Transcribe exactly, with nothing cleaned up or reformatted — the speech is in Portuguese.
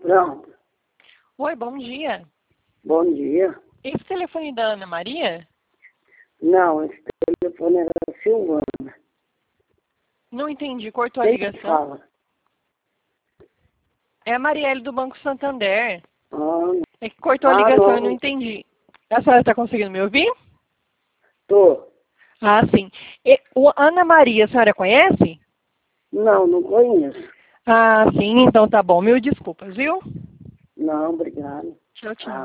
Pronto. Oi, bom dia. Bom dia. Esse telefone da Ana Maria? Não, esse telefone era da Silvana. Não entendi, cortou a Quem que ligação. fala? É a Marielle do Banco Santander. Ah, É que cortou a ah, ligação não. e não entendi. A senhora está conseguindo me ouvir? Tô. Ah, sim. E, o Ana Maria, a senhora conhece? Não, não conheço. Ah, sim, então tá bom. Mil desculpas, viu? Não, obrigado. Tchau, tchau.